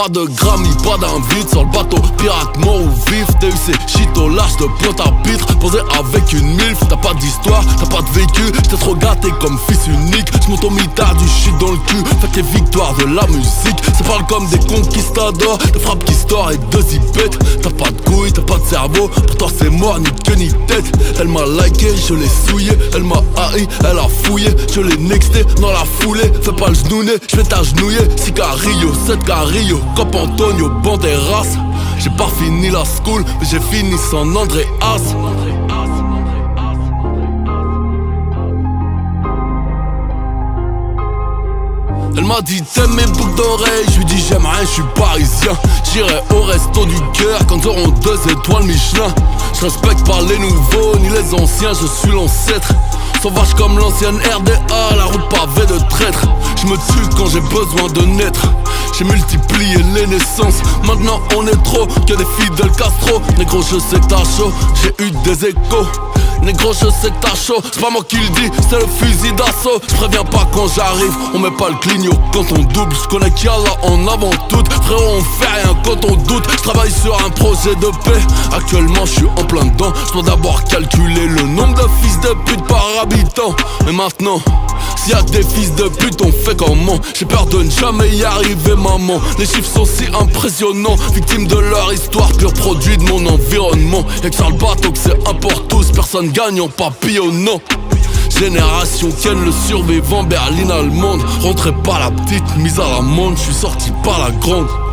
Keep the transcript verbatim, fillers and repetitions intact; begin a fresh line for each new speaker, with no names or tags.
Pas de Grammy, pas d'invite sur le bateau. Pirate mort ou vif, T U C, shit au large de Pointe-à-Pitre. Posé avec une milf, t'as pas d'histoire, t'as pas de vécu. J't'ai trop gâté comme fils unique. J'monte au mitard du shit dans le cul. Fait que les victoires de la musique, ça parle comme des conquistadors. De frappe qui store et de zipettes. T'as pas de couilles, t'as pas de cerveau. Pourtant c'est mort, ni queue ni tête. Elle m'a liké, je l'ai souillé. Elle m'a haï, elle a fouillé. Je l'ai nexté dans la foulée. Fais pas le genouné, j'vais t'agenouiller. Sicario, sept Carillo, Cop Antonio, Banderas. J'ai pas fini la school, mais j'ai fini sans Andréas. Elle m'a dit t'aimes mes boucles d'oreilles, je lui dis j'aime rien, je suis parisien. J'irai au resto du cœur quand ils auront deux étoiles Michelin. Je respecte pas les nouveaux ni les anciens, je suis l'ancêtre. Sauvage comme l'ancienne R D A, la route pavée de traîtres. Je me tue quand j'ai besoin de naître. J'ai multiplié les naissances, maintenant on est trop que des fidèles Castro. Négro je sais que t'as chaud, j'ai eu des échos. Négro je sais que t'as chaud, c'est pas moi qui le dis, c'est le fusil d'assaut. Je préviens pas quand j'arrive, on met pas le clignot quand on double. Je connais qu'il y a là en avant toute, frérot on fait rien quand on doute. Je travaille sur un projet de paix, actuellement je suis en plein dedans. Je dois d'abord calculer le nombre de fils de pute par habitant. Mais maintenant, s'il y a des fils de pute, on fait comment? J'ai peur de ne jamais y arriver maman. Les chiffres sont si impressionnants, victimes de leur histoire, pur produit de mon environnement. Y'a que sur le bateau que c'est un pour tous, personne gagne en papillonnant. Génération Ken, le survivant, berline allemande. Rentrez pas la petite, mise à l'amende, je suis sorti par la grande.